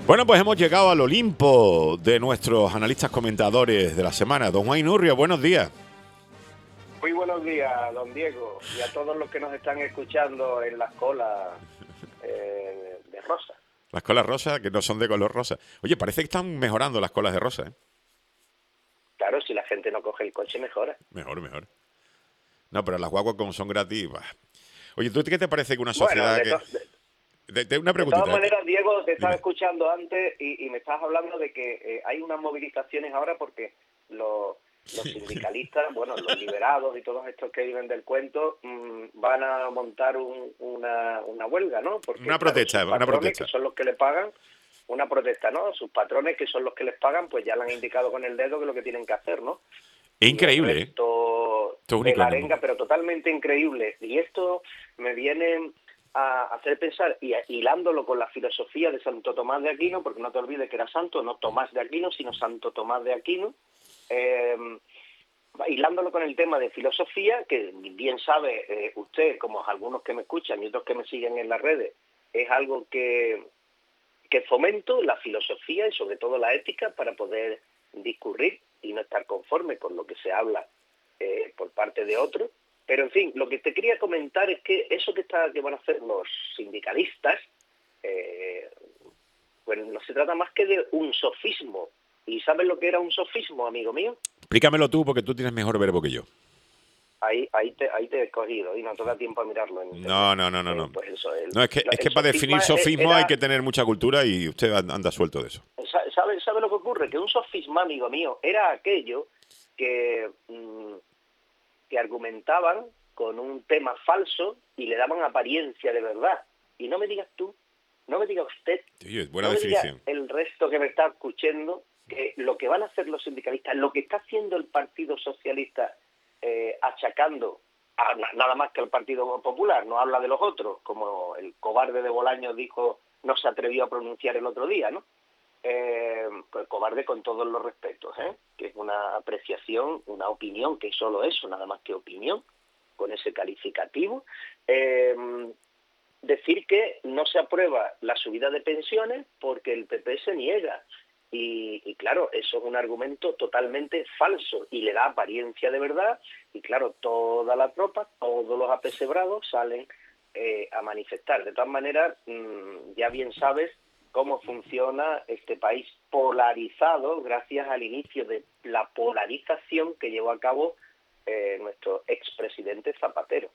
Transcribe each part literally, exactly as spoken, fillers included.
Bueno, pues hemos llegado al Olimpo de nuestros analistas comentadores de la semana. Don Juan Inurrio, buenos días. Muy buenos días, don Diego, y a todos los que nos están escuchando en las colas eh, de rosa. Las colas rosas, que no son de color rosa. Oye, parece que están mejorando las colas de rosa, ¿eh? Claro, si la gente no coge el coche, mejora. Mejor, mejor. No, pero las guaguas como son gratis, bah. Oye, ¿tú qué te parece que una sociedad bueno, de que... to- de, De, de una de preguntita. todas maneras, Diego, te estaba Dime. escuchando antes y, y me estabas hablando de que eh, hay unas movilizaciones ahora porque los, los sindicalistas, bueno, los liberados y todos estos que viven del cuento mmm, van a montar un, una, una huelga, ¿no? Porque, Una claro, protesta, sus una patrones, protesta. que son los que le pagan, una protesta, ¿no? Sus patrones, que son los que les pagan, pues ya le han indicado con el dedo que es lo que tienen que hacer, ¿no? Es increíble, y el ¿eh? resto Esto es de único la en el arenga, mundo. pero totalmente increíble. Y esto me viene a hacer pensar, y hilándolo con la filosofía de Santo Tomás de Aquino, porque no te olvides que era santo, no Tomás de Aquino, sino Santo Tomás de Aquino, eh, hilándolo con el tema de filosofía, que bien sabe eh, usted, como algunos que me escuchan y otros que me siguen en las redes, es algo que, que fomento, la filosofía y sobre todo la ética, para poder discurrir y no estar conforme con lo que se habla eh, por parte de otros. Pero, en fin, lo que te quería comentar es que eso que, está, que van a hacer los sindicalistas, eh, pues no se trata más que de un sofismo. ¿Y sabes lo que era un sofismo, amigo mío? Explícamelo tú, porque tú tienes mejor verbo que yo. Ahí, ahí, te, ahí te he cogido y no te da tiempo a mirarlo en internet. No, no, no, no, Eh, no. pues eso, el, No, es que, es que el para definir sofisma sofismo era... hay que tener mucha cultura y usted anda suelto de eso. ¿Sabe, sabe lo que ocurre? Que un sofisma, amigo mío, era aquello que, mmm, que argumentaban con un tema falso y le daban apariencia de verdad. Y no me digas tú, no me diga usted, Sí, es buena no me diga definición. el resto que me está escuchando, que lo que van a hacer los sindicalistas, lo que está haciendo el Partido Socialista, eh, achacando a nada más que al Partido Popular, no habla de los otros, como el cobarde de Bolaños dijo, no se atrevió a pronunciar el otro día, ¿no? Eh, pues cobarde con todos los respetos, ¿eh? Que es una apreciación, una opinión, que solo eso, nada más que opinión, con ese calificativo. Eh, decir que no se aprueba la subida de pensiones porque el P P se niega. Y, y claro, eso es un argumento totalmente falso y le da apariencia de verdad. Y claro, toda la tropa, todos los apesebrados salen eh, a manifestar. De todas maneras, mmm, ya bien sabes cómo funciona este país polarizado gracias al inicio de la polarización que llevó a cabo eh, nuestro expresidente Zapatero.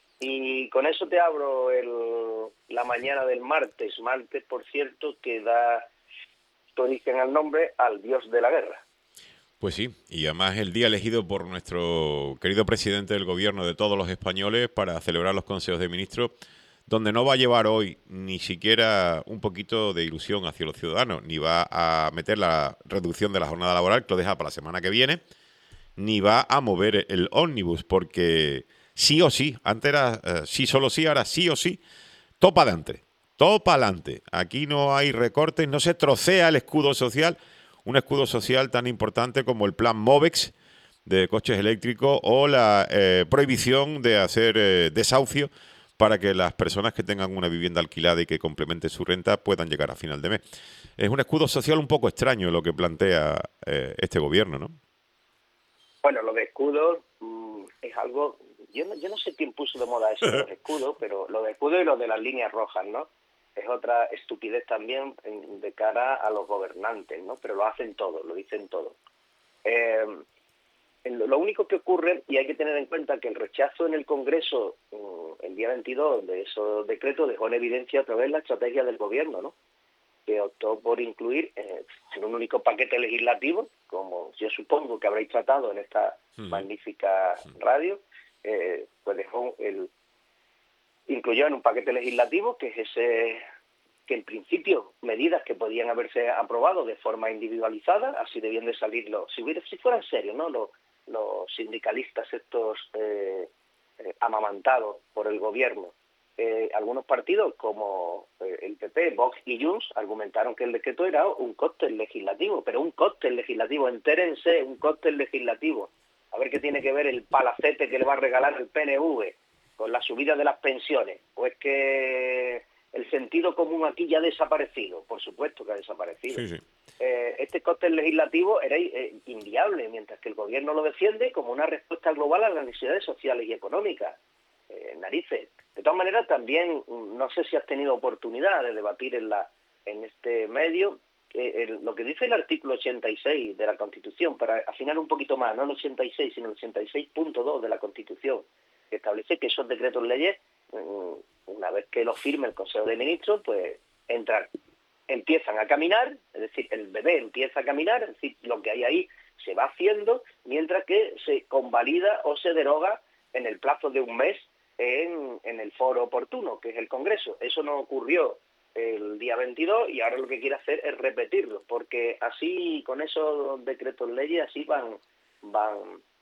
Y con eso te abro el, la mañana del martes, martes, por cierto, que da origen al nombre al dios de la guerra. Pues sí, y además el día elegido por nuestro querido presidente del gobierno de todos los españoles para celebrar los consejos de ministros, donde no va a llevar hoy ni siquiera un poquito de ilusión hacia los ciudadanos, ni va a meter la reducción de la jornada laboral, que lo deja para la semana que viene, ni va a mover el ómnibus, porque sí o sí, antes era eh, sí, solo sí, ahora sí o sí, topa adelante, topa adelante. Aquí no hay recortes, no se trocea el escudo social, un escudo social tan importante como el plan MOVEX de coches eléctricos o la eh, prohibición de hacer eh, desahucio para que las personas que tengan una vivienda alquilada y que complemente su renta puedan llegar a final de mes. Es un escudo social un poco extraño lo que plantea eh, este gobierno, ¿no? Bueno, lo de escudos mmm, es algo... Yo no, yo no sé quién puso de moda eso de los escudos, pero lo de escudos y lo de las líneas rojas, ¿no? Es otra estupidez también de cara a los gobernantes, ¿no? Pero lo hacen todos, lo dicen todos. Eh, lo único que ocurre, y hay que tener en cuenta que el rechazo en el Congreso el día veintidós de esos decretos dejó en evidencia otra vez la estrategia del gobierno, ¿no? Que optó por incluir eh, en un único paquete legislativo, como yo supongo que habréis tratado en esta uh-huh. magnífica radio, eh, pues dejó el incluyó en un paquete legislativo que es ese que en principio medidas que podían haberse aprobado de forma individualizada, así debían de salirlo, si hubiera, si fueran serios, ¿no? Los, los sindicalistas estos eh, eh, amamantados por el gobierno. Eh, algunos partidos como eh, el P P, Vox y Junts argumentaron que el decreto era un cóctel legislativo, pero un cóctel legislativo, entérense, un cóctel legislativo. A ver qué tiene que ver el palacete que le va a regalar el P N V con la subida de las pensiones. O es que el sentido común aquí ya ha desaparecido, por supuesto que ha desaparecido. Sí, sí. Eh, este cóctel legislativo era eh, inviable, mientras que el gobierno lo defiende como una respuesta global a las necesidades sociales y económicas. Eh, narices. De todas maneras, también, no sé si has tenido oportunidad de debatir en, la, en este medio eh, el, lo que dice el artículo ochenta y seis de la Constitución, para afinar un poquito más, no el ochenta y seis, sino el ochenta y seis punto dos de la Constitución, que establece que esos decretos leyes, una vez que los firme el Consejo de Ministros, pues entran, empiezan a caminar, es decir, el bebé empieza a caminar, es decir, lo que hay ahí se va haciendo, mientras que se convalida o se deroga en el plazo de un mes en, en el foro oportuno, que es el Congreso. Eso no ocurrió el día veintidós y ahora lo que quiere hacer es repetirlo, porque así, con esos decretos leyes, así van van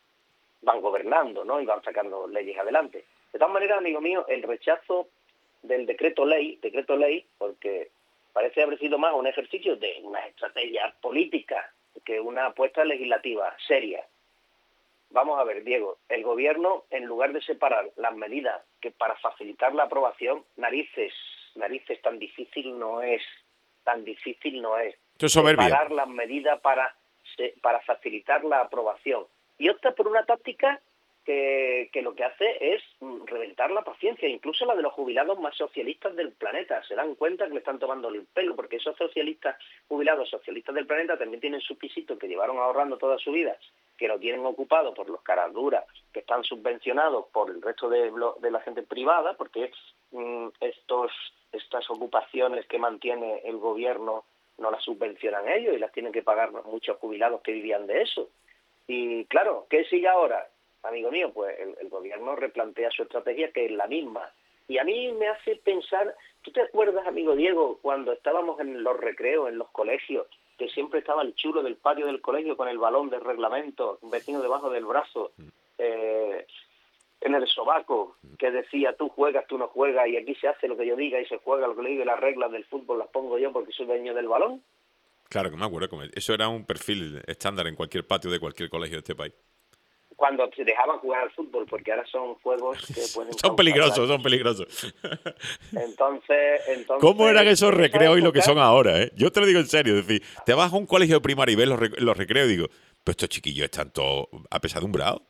van gobernando, ¿no? Y van sacando leyes adelante. De todas maneras, amigo mío, el rechazo del decreto ley, decreto ley, porque parece haber sido más un ejercicio de una estrategia política que una apuesta legislativa seria. Vamos a ver, Diego, el gobierno, en lugar de separar las medidas que para facilitar la aprobación, narices, narices, tan difícil no es, tan difícil no es. Esto es soberbia. Separar las medidas para, para facilitar la aprobación. Y opta por una táctica que, que lo que hace es reventar la paciencia, incluso la de los jubilados más socialistas del planeta. Se dan cuenta que le están tomando el pelo, porque esos socialistas, jubilados socialistas del planeta, también tienen su pisito que llevaron ahorrando toda su vida, que lo tienen ocupado por los caras duras, que están subvencionados por el resto de, de la gente privada, porque mmm, estos estas ocupaciones que mantiene el gobierno no las subvencionan ellos y las tienen que pagar muchos jubilados que vivían de eso. Y claro, ¿qué sigue ahora? Amigo mío, pues el, el gobierno replantea su estrategia, que es la misma. Y a mí me hace pensar, ¿tú te acuerdas, amigo Diego, cuando estábamos en los recreos, en los colegios, que siempre estaba el chulo del patio del colegio con el balón de reglamento vecino debajo del brazo, eh, en el sobaco, que decía, tú juegas, tú no juegas, y aquí se hace lo que yo diga y se juega lo que yo diga, y las reglas del fútbol las pongo yo porque soy dueño del balón? Claro que me acuerdo. Eso era un perfil estándar en cualquier patio de cualquier colegio de este país. Cuando se dejaban jugar al fútbol, porque ahora son juegos que pueden... son peligrosos, son peligrosos. Entonces, entonces... ¿Cómo eran esos recreos y lo que son ahora, eh? Yo te lo digo en serio, es decir, te vas a un colegio de primaria y ves los, rec los recreos y digo, pues estos chiquillos están todos apesadumbrados.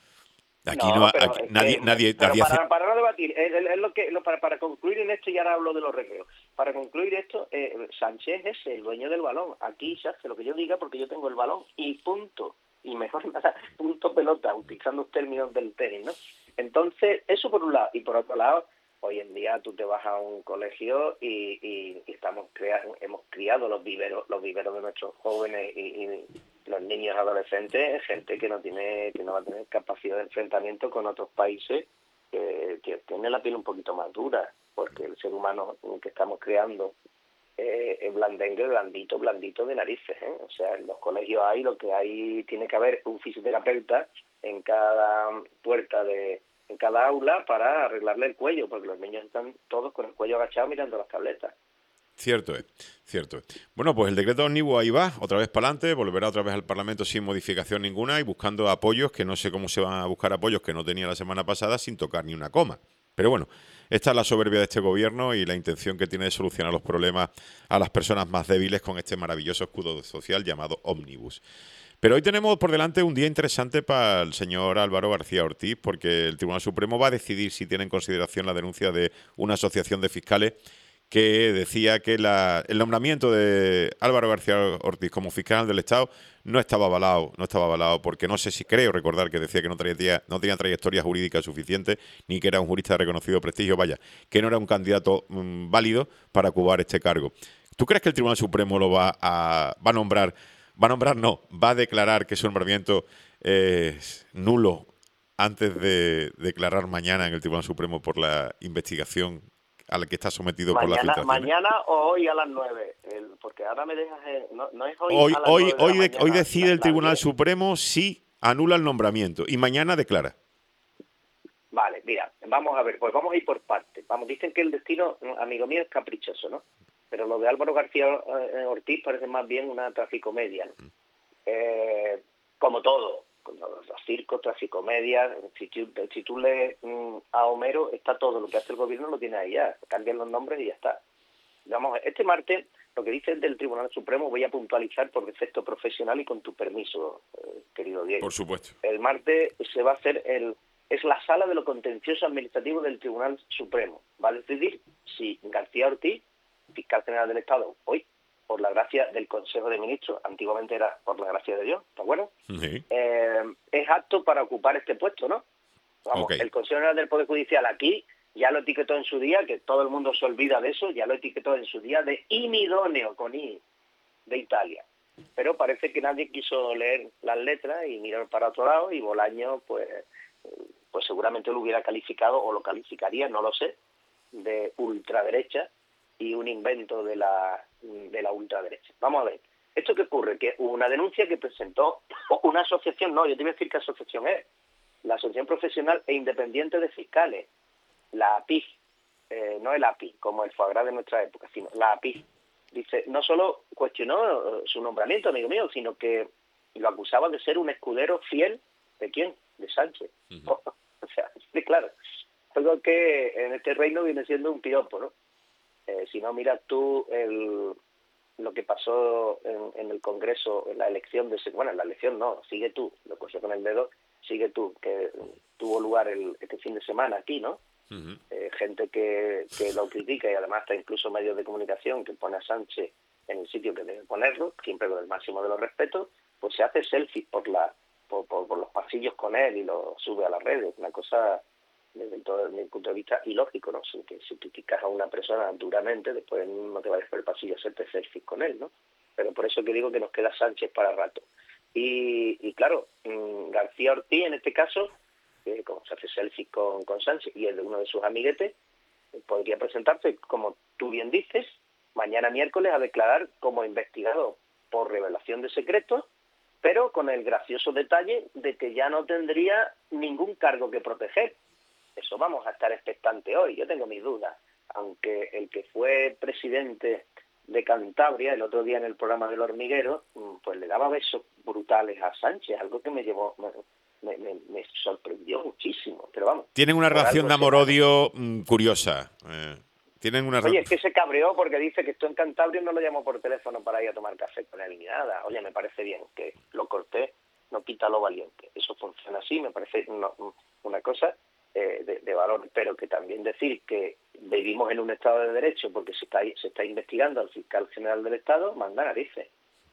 Aquí no, no aquí, nadie, que, nadie, pero nadie para, hace... para no debatir, es, es lo que lo, para, para concluir en esto, y ahora hablo de los recreos. Para concluir esto, eh, Sánchez es el dueño del balón. Aquí se hace lo que yo diga porque yo tengo el balón y punto. Y mejor nada, punto pelota, utilizando los términos del tenis, ¿no? Entonces, eso por un lado. Y por otro lado, hoy en día tú te vas a un colegio y, y, y estamos crea hemos criado los viveros, los viveros de nuestros jóvenes y, y los niños adolescentes, gente que no tiene, que no va a tener capacidad de enfrentamiento con otros países, que, que tiene la piel un poquito más dura, porque el ser humano que estamos creando eh, es blandengue, blandito, blandito de narices, ¿eh? O sea, en los colegios hay lo que hay, tiene que haber un fisioterapeuta en cada puerta de, en cada aula para arreglarle el cuello, porque los niños están todos con el cuello agachado mirando las tabletas. Cierto es, cierto es. Bueno, pues el decreto ómnibus ahí va, otra vez para adelante, volverá otra vez al Parlamento sin modificación ninguna y buscando apoyos, que no sé cómo se van a buscar apoyos que no tenía la semana pasada sin tocar ni una coma. Pero bueno, esta es la soberbia de este gobierno y la intención que tiene de solucionar los problemas a las personas más débiles con este maravilloso escudo social llamado ómnibus. Pero hoy tenemos por delante un día interesante para el señor Álvaro García Ortiz, porque el Tribunal Supremo va a decidir si tiene en consideración la denuncia de una asociación de fiscales que decía que la, el nombramiento de Álvaro García Ortiz como fiscal del Estado no estaba avalado, no estaba avalado porque no sé si creo recordar que decía que no tenía, no tenía trayectoria jurídica suficiente ni que era un jurista de reconocido prestigio, vaya, que no era un candidato mmm, válido para ocupar este cargo. ¿Tú crees que el Tribunal Supremo lo va a, va a nombrar, va a nombrar no, va a declarar que su nombramiento es nulo antes de declarar mañana en el Tribunal Supremo por la investigación a la que está sometido mañana, por la filtración? Mañana o hoy a las nueve, el, porque ahora me dejas... En, no, no es hoy Hoy, a las hoy, nueve de hoy, la de, mañana, hoy decide la, el Tribunal la Supremo si anula el nombramiento y mañana declara. Vale, mira, vamos a ver, pues vamos a ir por partes. Vamos, dicen que el destino, amigo mío, es caprichoso, ¿no? Pero lo de Álvaro García Ortiz parece más bien una tragicomedia, ¿no? Eh, como todo, los, los circos, tragicomedias. Si tú, si tú lees mmm, a Homero, está todo lo que hace el gobierno, lo tiene ahí ya, cambian los nombres y ya está. Vamos, este martes, lo que dice del Tribunal Supremo, voy a puntualizar por defecto profesional y con tu permiso, eh, querido Diego. Por supuesto. El martes se va a hacer el... es la sala de lo contencioso administrativo del Tribunal Supremo. Va a decidir si García Ortiz, fiscal general del Estado, hoy, por la gracia del Consejo de Ministros, antiguamente era por la gracia de Dios, ¿te acuerdas? Sí. Eh, es apto para ocupar este puesto, ¿no? Vamos, okay. El Consejo General del Poder Judicial aquí ya lo etiquetó en su día, que todo el mundo se olvida de eso, ya lo etiquetó en su día de inidóneo, con I, de Italia. Pero parece que nadie quiso leer las letras y mirar para otro lado, y Bolaño, pues, pues seguramente lo hubiera calificado, o lo calificaría, no lo sé, de ultraderecha y un invento de la de la ultraderecha. Vamos a ver, ¿esto qué ocurre? Que hubo una denuncia que presentó una asociación, no, yo te voy a decir qué asociación es, la Asociación Profesional e Independiente de Fiscales, la A P I F, eh, no el A P I, como el foie gras de nuestra época, sino la A P I F. Dice, no solo cuestionó su nombramiento, amigo mío, sino que lo acusaba de ser un escudero fiel, ¿de quién? De Sánchez. Uh-huh. O sea, sí, claro, algo que en este reino viene siendo un piropo, ¿no? Eh, si no miras tú el, lo que pasó en, en el Congreso, en la elección de... Bueno, en la elección no, sigue tú, lo cogió con el dedo, sigue tú, que tuvo lugar el, este fin de semana aquí, ¿no? Uh-huh. Eh, gente que, que lo critica, y además está incluso medios de comunicación que pone a Sánchez en el sitio que debe ponerlo, siempre con el máximo de los respetos, pues se hace selfies por, la, por, por, por los pasillos con él y lo sube a las redes, una cosa... desde todo mi punto de vista ilógico, ¿no? Si, que, si criticas a una persona duramente, después no te vayas por el pasillo a hacerte selfies con él, ¿no? Pero por eso que digo que nos queda Sánchez para rato. Y, y claro, mmm, García Ortiz, en este caso, eh, como se hace selfies con, con Sánchez y es de uno de sus amiguetes, eh, podría presentarse, como tú bien dices, mañana miércoles a declarar como investigado por revelación de secretos, pero con el gracioso detalle de que ya no tendría ningún cargo que proteger. Eso vamos a estar expectantes hoy, yo tengo mis dudas, aunque el que fue presidente de Cantabria el otro día en el programa del Hormiguero, pues le daba besos brutales a Sánchez, algo que me llevó, me, me, me sorprendió muchísimo, pero vamos. Tienen una relación de amor-odio mmm, curiosa. Eh, tienen una... Oye, es que se cabreó porque dice que esto en Cantabria no lo llamó por teléfono para ir a tomar café con él ni nada. Oye, me parece bien, que lo corté, no quita lo valiente. Eso funciona así, me parece una, una cosa... Eh, de, de valor, pero que también decir que vivimos en un Estado de Derecho porque se está se está investigando al fiscal general del Estado, manda narices.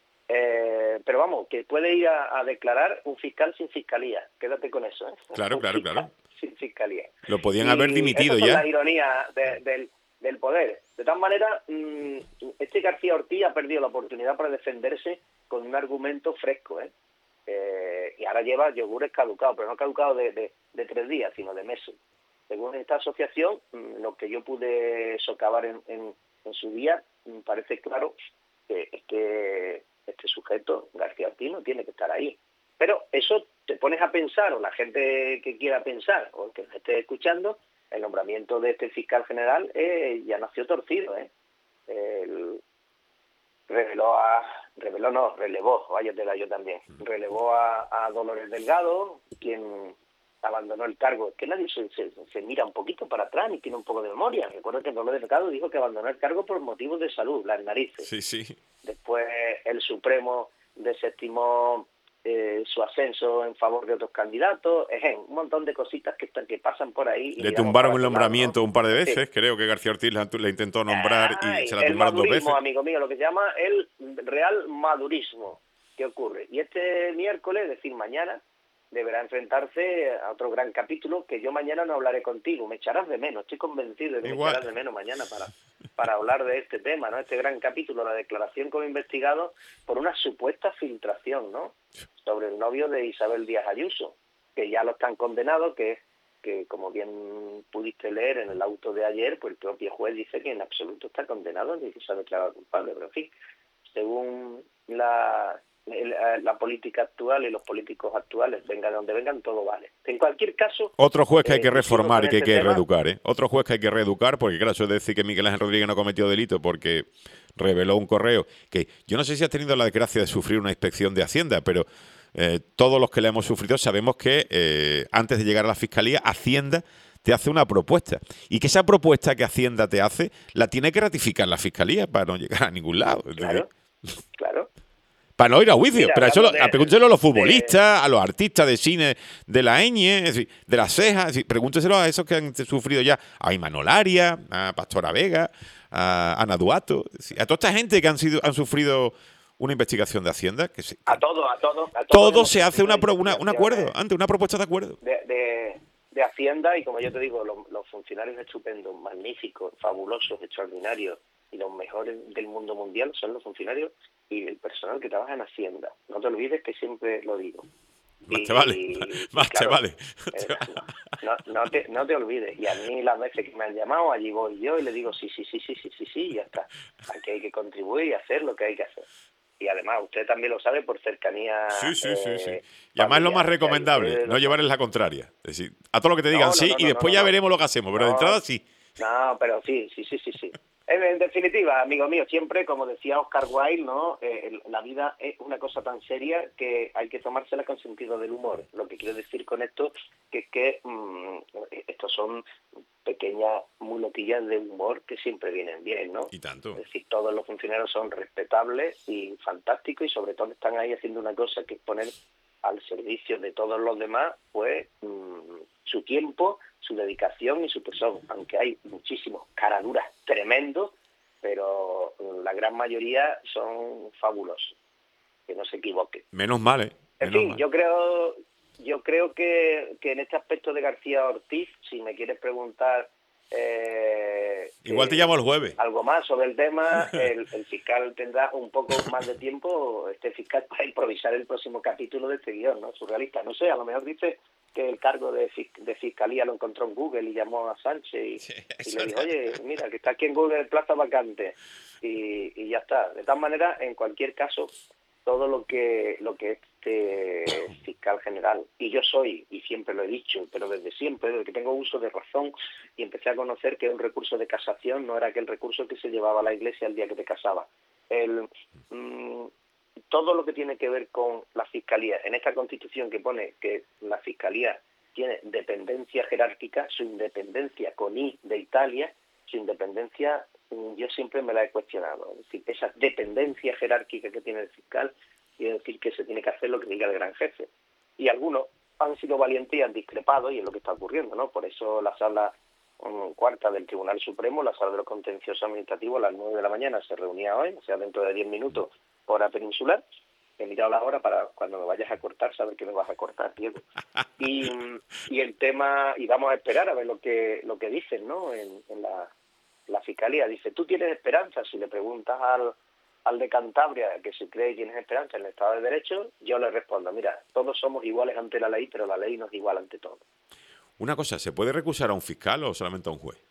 Eh, pero vamos, que puede ir a, a declarar un fiscal sin fiscalía, quédate con eso, ¿eh? Claro, claro, claro. Sin fiscalía. Lo podían y haber dimitido esas son ya. las ironías de, del, del poder. De tal manera, mmm, este García Ortiz ha perdido la oportunidad para defenderse con un argumento fresco, ¿eh? Eh, y ahora lleva yogures caducados, pero no caducados de, de, de tres días, sino de meses. Según esta asociación, lo que yo pude socavar en, en, en su día, parece claro que, que este sujeto, García Ortiz, no tiene que estar ahí. Pero eso te pones a pensar, o la gente que quiera pensar, o el que esté escuchando, el nombramiento de este fiscal general eh, ya nació torcido, ¿eh? El, reveló a... reveló no, relevó, váyatela yo también, relevó a, a Dolores Delgado, quien abandonó el cargo. Es que nadie se, se, se mira un poquito para atrás ni tiene un poco de memoria. Recuerdo que Dolores Delgado dijo que abandonó el cargo por motivos de salud, las narices. Sí, sí. Después el Supremo desestimó eh, su ascenso en favor de otros candidatos, ejemplo, un montón de cositas que, están, que pasan por ahí. Le tumbaron el nombramiento, ¿no?, un par de veces, sí. Creo que García Ortiz la, la intentó nombrar ah, y se la tumbaron dos veces. Amigo mío, lo que se llama el real madurismo. ¿Qué ocurre? Y este miércoles, es decir, mañana, deberá enfrentarse a otro gran capítulo que yo mañana no hablaré contigo. Me echarás de menos, estoy convencido de que Igual. me echarás de menos mañana para, para hablar de este tema, ¿no? Este gran capítulo, la declaración como investigado por una supuesta filtración, ¿no?, sobre el novio de Isabel Díaz Ayuso, que ya lo están condenados, que, que como bien pudiste leer en el auto de ayer, pues el propio juez dice que en absoluto está condenado ni que se ha declarado culpable. Pero en fin, según la... la política actual y los políticos actuales, venga de donde vengan, todo vale. En cualquier caso... Otro juez que hay que eh, reformar y que hay que tema. reeducar, ¿eh? Otro juez que hay que reeducar, porque claro, eso es decir que Miguel Ángel Rodríguez no cometió delito porque reveló un correo que yo no sé si has tenido la desgracia de sufrir una inspección de Hacienda, pero eh, todos los que le hemos sufrido sabemos que eh, antes de llegar a la Fiscalía, Hacienda te hace una propuesta. Y que esa propuesta que Hacienda te hace, la tiene que ratificar la Fiscalía para no llegar a ningún lado. Claro, claro. Para no ir a juicio. Mira, pero eso lo, de, pregúnteselo a los de, futbolistas, a los artistas de cine de la ñ, es decir, de las cejas. Es decir, pregúnteselo a esos que han sufrido ya. A Imanol Arias, a Pastora Vega, a Ana Duato. A toda esta gente que han sido han sufrido una investigación de Hacienda. Que se, a todos, a todos. A todo todos se hace una, una, un acuerdo, ante una propuesta de acuerdo. De, de, de Hacienda, y como yo te digo, los, los funcionarios estupendos, magníficos, fabulosos, extraordinarios, y los mejores del mundo mundial son los funcionarios y el personal que trabaja en Hacienda. No te olvides que siempre lo digo. Más y, te vale, y, más claro, te vale. Eh, no, no, te, no te olvides. Y a mí las veces que me han llamado, allí voy yo y le digo sí, sí, sí, sí, sí, sí, sí, y ya está. Aquí hay que contribuir y hacer lo que hay que hacer. Y además usted también lo sabe por cercanía. Sí, sí, eh, sí, sí. Y además lo más recomendable, no llevar en la contraria. Es decir, a todo lo que te digan no, no, sí no, y no, después no, ya no. veremos lo que hacemos, pero no, de entrada sí. No, pero sí, sí, sí, sí, sí. En definitiva, amigo mío, siempre, como decía Oscar Wilde, ¿no? Eh, la vida es una cosa tan seria que hay que tomársela con sentido del humor. Lo que quiero decir con esto que es que mmm, estos son pequeñas muletillas de humor que siempre vienen bien, ¿no? Y tanto. Es decir, todos los funcionarios son respetables y fantásticos y sobre todo están ahí haciendo una cosa que es poner al servicio de todos los demás, pues, mmm, su tiempo, su dedicación y su persona, aunque hay muchísimos caraduras tremendos, pero la gran mayoría son fabulosos, que no se equivoquen. Menos mal, ¿eh? Menos En fin, mal. yo creo yo creo que, que en este aspecto de García Ortiz, si me quieres preguntar eh, igual te eh, llamo el jueves. algo más sobre el tema, el, el fiscal tendrá un poco más de tiempo, este fiscal, para improvisar el próximo capítulo de este guión, ¿no? Surrealista. No sé, a lo mejor dice que el cargo de, de fiscalía lo encontró en Google y llamó a Sánchez y, sí, y le dijo, oye, mira, que está aquí en Google plaza vacante, y, y ya está. De tal manera, en cualquier caso, todo lo que lo que este fiscal general, y yo soy, y siempre lo he dicho, pero desde siempre, desde que tengo uso de razón y empecé a conocer que un recurso de casación no era aquel recurso que se llevaba a la iglesia el día que te casaba. El, mmm, todo lo que tiene que ver con la fiscalía, en esta constitución que pone que la fiscalía tiene dependencia jerárquica, su independencia con I de Italia, su independencia yo siempre me la he cuestionado. Es decir, esa dependencia jerárquica que tiene el fiscal quiere decir que se tiene que hacer lo que diga el gran jefe. Y algunos han sido valientes y han discrepado, y es lo que está ocurriendo, ¿no? Por eso la sala um, cuarta del Tribunal Supremo, la sala de los contenciosos administrativos, a las nueve de la mañana se reunía hoy, o sea, dentro de diez minutos, hora peninsular. He mirado la hora para cuando me vayas a cortar, saber que me vas a cortar, Diego. Y, y el tema, y vamos a esperar a ver lo que lo que dicen, ¿no? En, en la, la fiscalía dice, ¿tú tienes esperanza? Si le preguntas al, al de Cantabria que si cree que tienes esperanza en el Estado de Derecho, yo le respondo, mira, todos somos iguales ante la ley, pero la ley no es igual ante todos. Una cosa, ¿se puede recusar a un fiscal o solamente a un juez?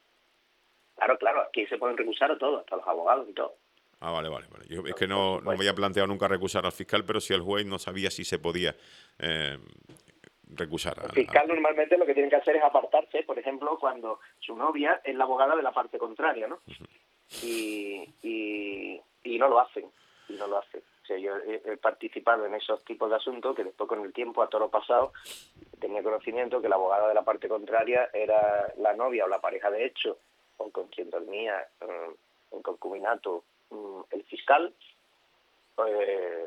Claro, claro, aquí se pueden recusar a todos, hasta los abogados y todo. Ah, vale, vale. vale. Yo es que no, no me había planteado nunca recusar al fiscal, pero si el juez no sabía si se podía eh, recusar. El fiscal a... normalmente lo que tiene que hacer es apartarse, por ejemplo, cuando su novia es la abogada de la parte contraria, ¿no? Uh-huh. Y, y, y no lo hacen, y no lo hacen. O sea, yo he, he participado en esos tipos de asuntos que después con el tiempo, a toro pasado, tenía conocimiento que la abogada de la parte contraria era la novia o la pareja de hecho, o con quien dormía um, en concubinato el fiscal, eh,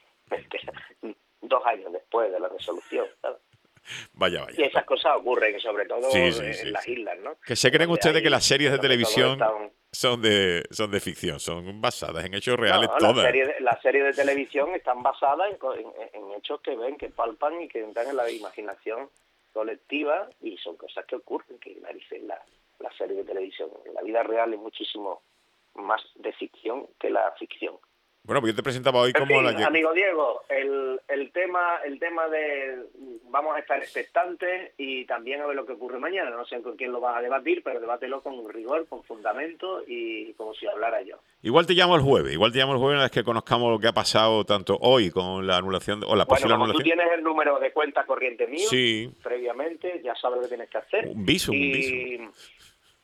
dos años después de la resolución, ¿sabes? Vaya, vaya. Y esas cosas ocurren, sobre todo sí, sí, en sí, las sí. islas, ¿no? Que se creen ustedes hay, que las series de televisión están... son de son de ficción, son basadas en hechos reales no, todas. Las series, las series de televisión están basadas en, en, en hechos que ven, que palpan y que entran en la imaginación colectiva, y son cosas que ocurren, que dicen la, la serie de televisión. En la vida real es muchísimo más de ficción que la ficción. Bueno, pues yo te presentaba hoy en como fin, la... amigo Diego, el, el tema el tema de... Vamos a estar expectantes y también a ver lo que ocurre mañana. No sé con quién lo vas a debatir, pero debátelo con rigor, con fundamento y como si hablara yo. Igual te llamo el jueves, igual te llamo el jueves una vez que conozcamos lo que ha pasado tanto hoy con la anulación o la posible bueno, como anulación. Tú tienes el número de cuenta corriente mío, sí. Previamente, ya sabes lo que tienes que hacer. Un visum, y... un visum.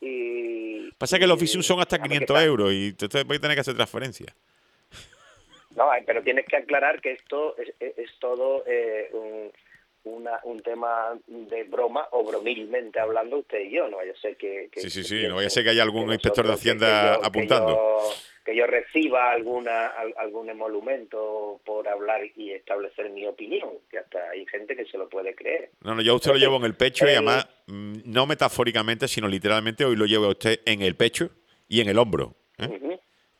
Y, Pasa que los visum son hasta quinientos euros y usted va a tener que hacer transferencia. No, pero tienes que aclarar que esto es, es, es todo eh, un, una, un tema de broma o bromilmente hablando usted y yo. No vaya a ser que... que sí, sí, que sí, no piensen vaya a ser que haya algún que inspector de nosotros, que, Hacienda que yo, apuntando. Que yo, que yo reciba alguna al, algún emolumento por hablar y establecer mi opinión, que hasta hay gente que se lo puede creer. No, no, yo a usted Pero lo sí, llevo en el pecho y el, además, no metafóricamente, sino literalmente, hoy lo llevo a usted en el pecho y en el hombro, ¿eh? uh-huh,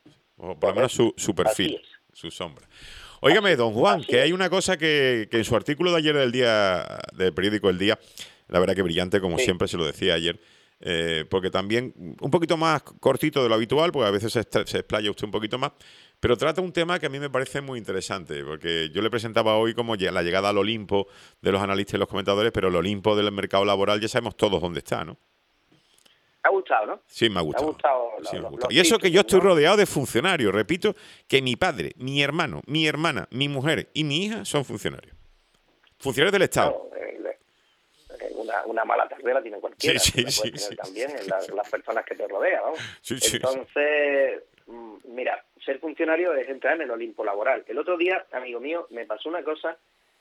O por lo menos correcto, su, su así perfil, es. su sombra. Óigame, Así, don Juan, así que hay es. una cosa que, que en su artículo de ayer del día, del periódico El Día, la verdad que brillante, como Sí. siempre se lo decía ayer, eh, porque también un poquito más cortito de lo habitual, porque a veces se, estra- se explaya usted un poquito más, pero trata un tema que a mí me parece muy interesante, porque yo le presentaba hoy como lle- la llegada al Olimpo de los analistas y los comentadores, pero el Olimpo del mercado laboral ya sabemos todos dónde está, ¿no? ¿Te ha gustado, no? Sí, me ha ¿Te ha gustado. gustado Sí, lo- me ha lo- gustado. los Y eso que yo títulos, estoy no? rodeado de funcionarios. Repito que mi padre, mi hermano, mi hermana, mi mujer y mi hija son funcionarios. Funcionarios del Estado. Claro, eh, eh, una, una mala tarde la tiene Sí, cualquiera, sí, la sí, puedes tener sí. también en la- las personas que te rodean, ¿no? Sí, sí, sí. Entonces, mm, mira, ser funcionario es entrar en el Olimpo laboral. El otro día, amigo mío, me pasó una cosa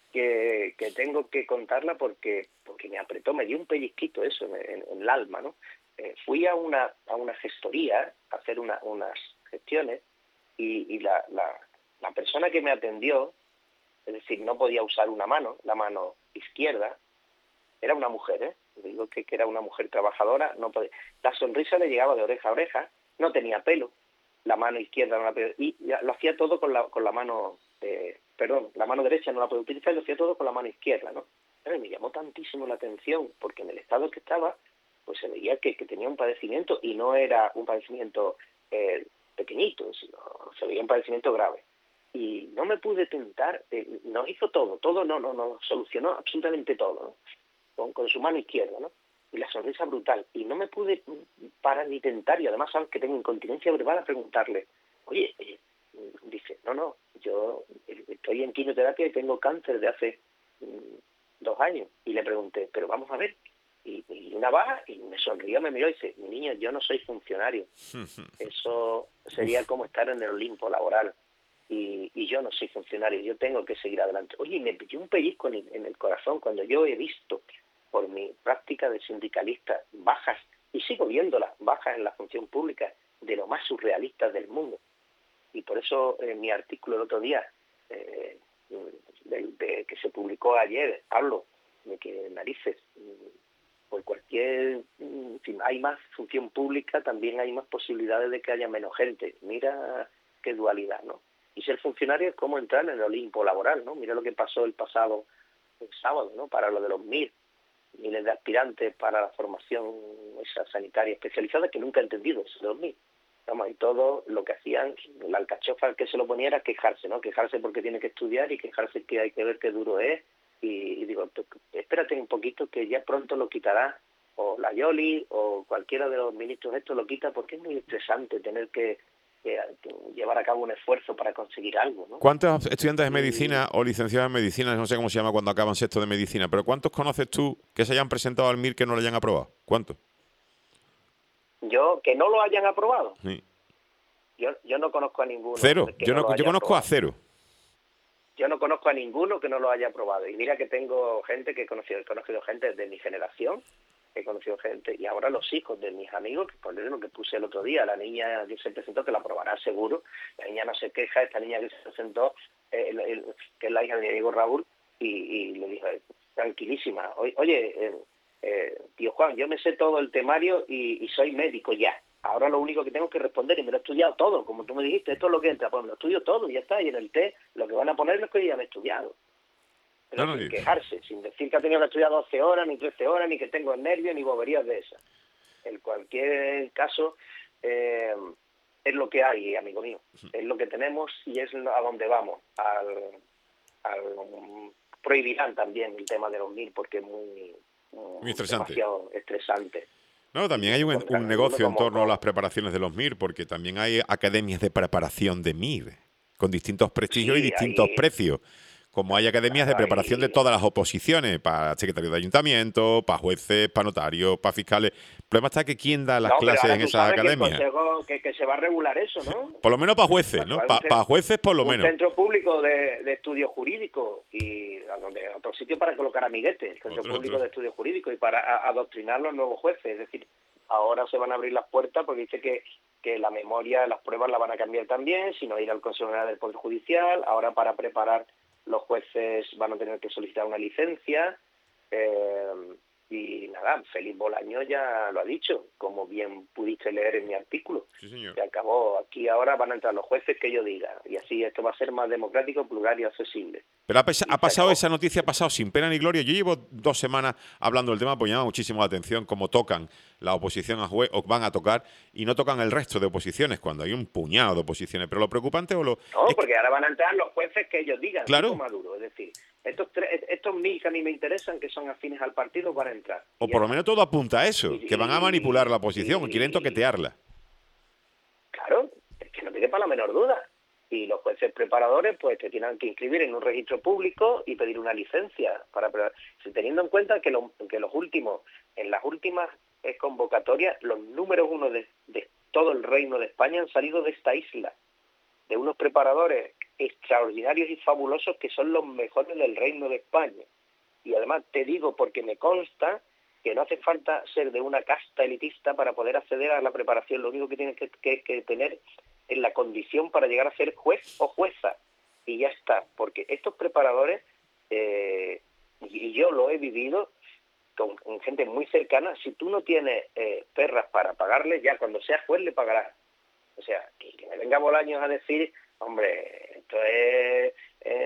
que, que tengo que contarla porque porque me apretó, me dio un pellizquito eso en, en- en el alma, ¿no? Eh, fui a una a una gestoría a hacer una, unas gestiones y, y la, la, la persona que me atendió, es decir, no podía usar una mano, la mano izquierda, era una mujer, ¿eh? Digo que, que era una mujer trabajadora, no podía. La sonrisa le llegaba de oreja a oreja, no tenía pelo, la mano izquierda no la podía, y ya lo hacía todo con la con la mano, eh, perdón, la mano derecha no la podía utilizar y lo hacía todo con la mano izquierda, ¿no? Pero me llamó tantísimo la atención, porque en el estado que estaba, pues se veía que, que tenía un padecimiento y no era un padecimiento eh, pequeñito, sino se veía un padecimiento grave. Y no me pude tentar, eh, nos hizo todo, todo no, no, no, solucionó absolutamente todo, ¿no? Con, con su mano izquierda, ¿no? Y la sonrisa brutal. Y no me pude parar ni tentar, y además sabes que tengo incontinencia verbal, a preguntarle, oye, eh, dice, no, no, yo estoy en quimioterapia y tengo cáncer de hace mm, dos años. Y le pregunté, pero vamos a ver. Y, y una baja, y me sonrió, me miró y dice, mi niño, yo no soy funcionario. Eso sería como estar en el Olimpo laboral. Y, y yo no soy funcionario, yo tengo que seguir adelante. Oye, me pilló un pellizco en el, en el corazón cuando yo he visto, por mi práctica de sindicalista, bajas, y sigo viéndolas, bajas en la función pública, de lo más surrealistas del mundo. Y por eso en mi artículo el otro día, eh, de, de, que se publicó ayer, hablo de que narices, por cualquier, si hay más función pública, también hay más posibilidades de que haya menos gente. Mira qué dualidad, ¿no? Y ser funcionario es como entrar en el Olimpo laboral, ¿no? Mira lo que pasó el pasado el sábado, ¿no? Para lo de los M I R, miles de aspirantes para la formación esa sanitaria especializada, que nunca he entendido eso de los M I R. Vamos, y todo lo que hacían, la alcachofa al que se lo ponía era quejarse, ¿no? Quejarse porque tiene que estudiar y quejarse que hay que ver qué duro es. Y, y digo, espérate un poquito que ya pronto lo quitará, o la Yoli o cualquiera de los ministros estos lo quita, porque es muy estresante tener que Que, que llevar a cabo un esfuerzo para conseguir algo, ¿no? ¿Cuántos estudiantes de medicina Y o licenciados en medicina, no sé cómo se llama cuando acaban sexto de medicina, pero cuántos conoces tú que se hayan presentado al M I R que no lo hayan aprobado? ¿Cuántos? yo, que no lo hayan aprobado, Sí. yo yo no conozco a ninguno Cero. que Yo, no no, lo yo haya conozco a aprobado. cero. Yo no conozco a ninguno que no lo haya aprobado. Y mira que tengo gente que he conocido, he conocido gente de mi generación, he conocido gente, y ahora los hijos de mis amigos, que por lo que puse el otro día, la niña que se presentó, que la aprobará seguro, la niña no se queja, esta niña que se presentó, eh, el, el, que es la hija de mi amigo Raúl, y, y le dijo, tranquilísima, oye, eh, eh, tío Juan, yo me sé todo el temario y, y soy médico ya. Ahora lo único que tengo que responder, y me lo he estudiado todo, como tú me dijiste, esto es lo que entra, pues me lo estudio todo y ya está, y en el test lo que van a poner es que ya me he estudiado. Pero No, no, sin y- quejarse, sin decir que ha tenido que estudiar doce horas, ni trece horas, ni que tengo nervios, ni boberías de esas. En cualquier caso, eh, es lo que hay, amigo mío, es lo que tenemos y es a donde vamos. Al, al, prohibirán también el tema de los M I R porque es muy, Muy estresante. demasiado estresante. No, también hay un, un negocio en torno a las preparaciones de los M I R, porque también hay academias de preparación de M I R, con distintos prestigios y Sí, distintos hay, precios. como hay academias de preparación de todas las oposiciones, para secretarios de ayuntamiento, para jueces, para notarios, para fiscales. El problema está que ¿quién da las no, clases pero en tú esas sabes academias? Que, el consejo, que, que se va a regular eso, ¿no? Por lo menos para jueces, ¿no? Para pa jueces por lo un menos. Un centro público de, de estudios jurídicos y a donde, otro sitio para colocar amiguetes, el centro Otro, público otro. de estudios jurídicos y para a, adoctrinar a los nuevos jueces. Es decir, ahora se van a abrir las puertas porque dice que, que la memoria, las pruebas la van a cambiar también, sino ir al Consejo General del Poder Judicial. Ahora para preparar los jueces van a tener que solicitar una licencia. Eh, y nada, Félix Bolaño ya lo ha dicho, como bien pudiste leer en mi artículo. Sí, señor. Se acabó. Aquí ahora van a entrar los jueces que yo diga. Y así esto va a ser más democrático, plural y accesible. Pero ha, ha pasado esa noticia, ha pasado sin pena ni gloria. Yo llevo dos semanas hablando del tema, pues llama muchísimo la atención cómo tocan la oposición a juez, o van a tocar, y no tocan el resto de oposiciones, cuando hay un puñado de oposiciones. Pero lo preocupante o lo... No, es porque que... ahora van a entrar los jueces que ellos digan, claro. tipo Maduro. Es decir, estos, tres, estos mil que a mí me interesan, que son afines al partido, van a entrar. O por lo menos todo apunta a eso, y, que van a manipular la oposición, y, o quieren toquetearla. Claro, es que no tiene para la menor duda. Y los jueces preparadores pues te tienen que inscribir en un registro público y pedir una licencia para teniendo en cuenta que, lo, que los últimos en las últimas convocatorias los números uno de, de todo el Reino de España han salido de esta isla, de unos preparadores extraordinarios y fabulosos que son los mejores del Reino de España. Y además te digo porque me consta que no hace falta ser de una casta elitista para poder acceder a la preparación. Lo único que tienes que, que, que tener es la condición para llegar a ser juez o jueza. Y ya está. Porque estos preparadores, eh, y yo lo he vivido con, con gente muy cercana, si tú no tienes eh, perras para pagarle, ya cuando seas juez le pagarás. O sea, que, que me venga Bolaños a decir, hombre, esto es... Eh,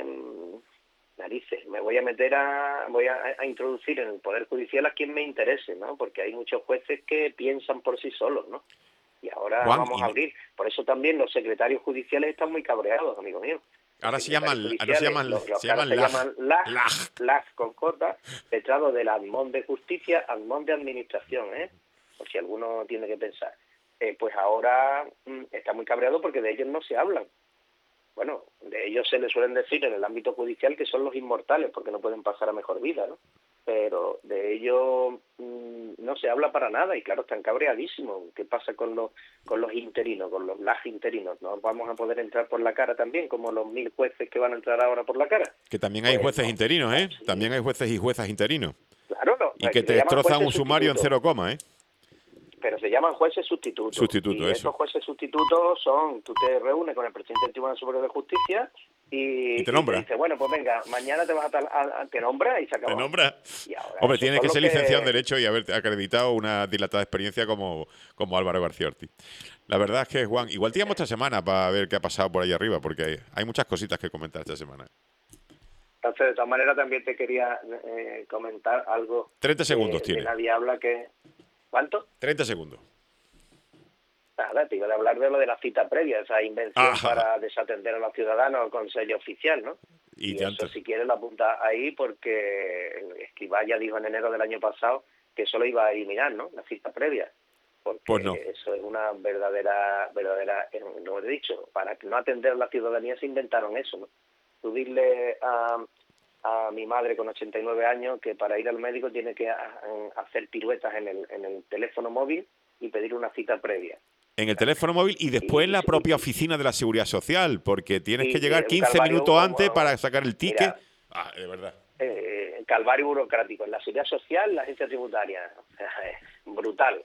narices, me voy a meter a voy a, a introducir en el Poder Judicial a quien me interese, ¿no? Porque hay muchos jueces que piensan por sí solos, ¿no? Y ahora Juan, vamos y... a abrir. Por eso también los secretarios judiciales están muy cabreados, amigo mío. Ahora se llaman, ahora se llaman, los, los se llaman, se lag, llaman lag, lag. lag con J, letrado del Admon de Justicia, Admon de Administración, ¿eh? Por si alguno tiene que pensar. Eh, pues ahora mmm, está muy cabreado porque de ellos no se hablan. Bueno, de ellos se les suelen decir en el ámbito judicial que son los inmortales porque no pueden pasar a mejor vida, ¿no? Pero de ellos mmm, no se habla para nada y claro, están cabreadísimos. ¿Qué pasa con los con los interinos, con los lag interinos? ¿No vamos a poder entrar por la cara también, como los mil jueces que van a entrar ahora por la cara? Que también hay pues, jueces no, interinos, ¿eh? Sí. También hay jueces y juezas interinos. Claro, no. Y que te destrozan un sumario en cero coma, ¿eh? Pero se llaman jueces sustitutos. Sustituto, y eso. Estos jueces sustitutos son, tú te reúnes con el presidente del Tribunal Superior de Justicia y, y te nombra. Y te dice, bueno, pues venga, mañana te vas a, tal, a, a te nombra y se acabó. Te nombra. Y ahora, hombre, tienes que ser que... licenciado en Derecho y haber acreditado una dilatada experiencia como, como Álvaro García Ortiz. La verdad es que, Juan, igual te llamo esta semana para ver qué ha pasado por ahí arriba, porque hay, hay muchas cositas que comentar esta semana. Entonces, de todas maneras, también te quería eh, comentar algo. treinta segundos que, tiene. Que nadie habla que... ¿Cuánto? treinta segundos. Nada, te iba a hablar de lo de la cita previa, esa invención Ajá. para desatender a los ciudadanos con sello oficial, ¿no? Y, y eso, si quieres, lo apunta ahí porque Escrivá ya dijo en enero del año pasado que eso lo iba a eliminar, ¿no? La cita previa. Porque pues no. Eso es una verdadera, verdadera, no he dicho, para no atender a la ciudadanía se inventaron eso, ¿no? Tú dile a, a mi madre con ochenta y nueve años que para ir al médico tiene que a, a hacer piruetas en el, en el teléfono móvil y pedir una cita previa. En el teléfono móvil y después sí, en la sí, propia sí. oficina de la Seguridad Social, porque tienes sí, que llegar sí, quince calvario, minutos antes vamos, para sacar el ticket. Mira, ah, de verdad. Eh, calvario burocrático en la Seguridad Social, la agencia tributaria, o sea, es brutal.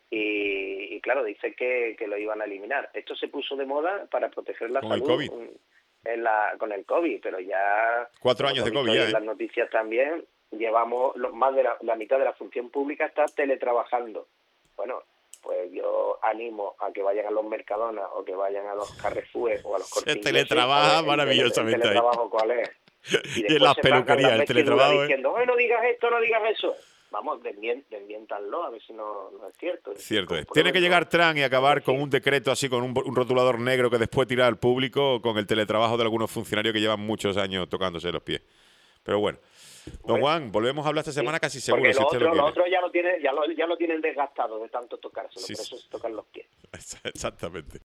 Y, y claro, dice que, que lo iban a eliminar. Esto se puso de moda para proteger la con salud. El COVID. En la, con el COVID, pero ya... Cuatro años de COVID ya, En ¿eh? las noticias también llevamos los, más de la, la mitad de la función pública está teletrabajando. Bueno, pues yo animo a que vayan a los Mercadona o que vayan a los Carrefour o a los Corte Se teletrabaja maravillosamente el teletrabajo ahí. ¿Cuál es? Y, y en las peluquerías, el teletrabajo. Diciendo, no digas esto, no digas eso. Vamos, desmiéntanlo, a ver si no, no es cierto. Cierto es. Tiene que llegar Trump y acabar con un decreto así, con un, un rotulador negro que después tirar al público con el teletrabajo de algunos funcionarios que llevan muchos años tocándose los pies. Pero bueno. Don bueno, Juan, volvemos a hablar esta semana sí, casi seguro. Porque si lo, usted otro, lo, lo otro ya lo tiene, ya lo, ya lo tienen desgastado de tanto tocárselo, sí, por eso se tocan los pies. Exactamente.